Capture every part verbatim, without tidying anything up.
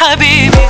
حبيبي.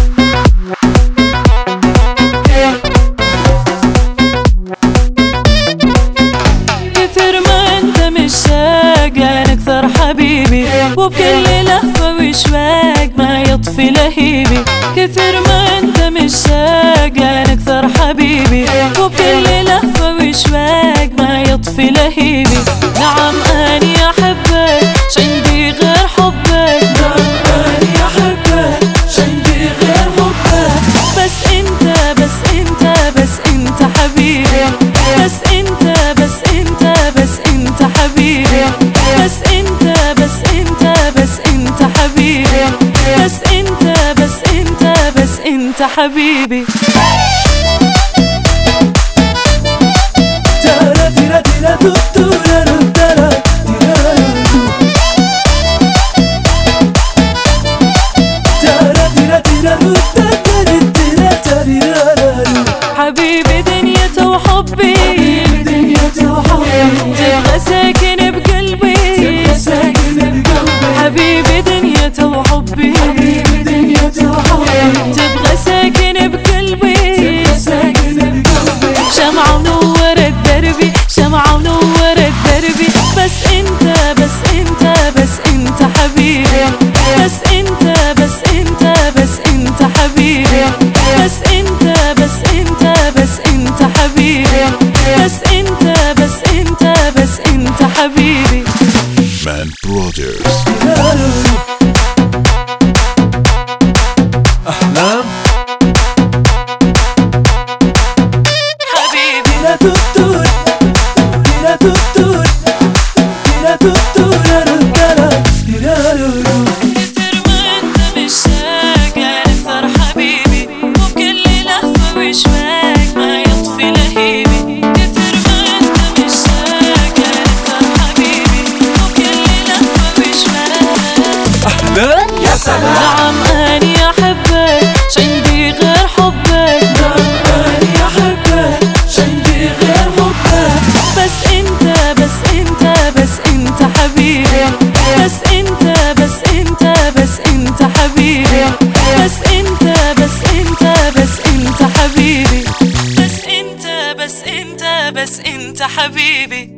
كثر ما انت مشتاق انا اكثر حبيبي، وبكل لهفة وشواق ما يطفي لهيبي. كثر ما انت مشتاق انا اكثر حبيبي، وبكل لهفة وشواق ما يطفي لهيبي. نعم اني احبك شعندي غير حبك، نعم اني احبك شعندي غير حبك. بس انت بس انت بس انت حبيبي، بس انت بس انت بس انت حبيبي. بس انت بس انت بس انت حبيبي، بس انت بس انت بس انت حبيبي. حبيبي دنيته وحبي، حبيبي دنيته وحبي، تبغى ساكن بقلبي، تبغى ساكن بقلبي. حبيبي دنيته وحبي، حبيبي دنيته وحبي، تبغى ساكن بقلبي، تبغى ساكن بقلبي. شمعة ونورت دربي، شمعة ونورت دربي. بس انت بس انت بس انت حبيبي، بس انت بس انت بس انت حبيبي. بس انت بس انت بس انت حبيبي، بس انت بس انت بس انت حبيبي. Man Brothers. أحلام حبيبي لا تبتور لا تبتور لا تبتور كثر ما انت مشتاق انا اكثر حبيبي، وبكل لهفة وشواق ما يطفي لهيبي. كثر ما انت مشتاق انا اكثر حبيبي، وبكل لهفة وشواق. أحلام يا سلام. نعم اني احبك شعندي غير حبك، نعم أني أحبك شعندي غير حبك. بس انت بس انت بس انت حبيبي، بس انت بس انت بس انت حبيبي. بس انت بس انت بس انت حبيبي، بس انت بس انت بس انت حبيبي.